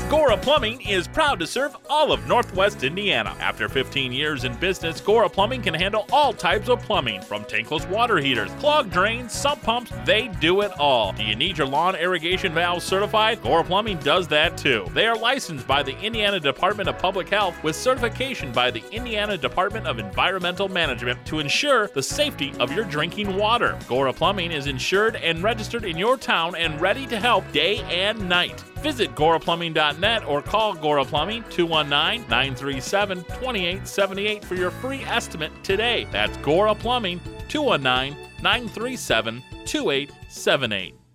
Gora Plumbing is proud to serve all of Northwest Indiana. After 15 years in business, Gora Plumbing can handle all types of plumbing, from tankless water heaters, clogged drains, sump pumps, they do it all. Do you need your lawn irrigation valves certified? Gora Plumbing does that too. They are licensed by the Indiana Department of Public Health with certification by the Indiana Department of Environmental Management to ensure the safety of your drinking water. Gora Plumbing is insured and registered in your town and ready to help day and night. Visit goraplumbing.net or call Gora Plumbing 219-937-2878 for your free estimate today. That's Gora Plumbing 219-937-2878.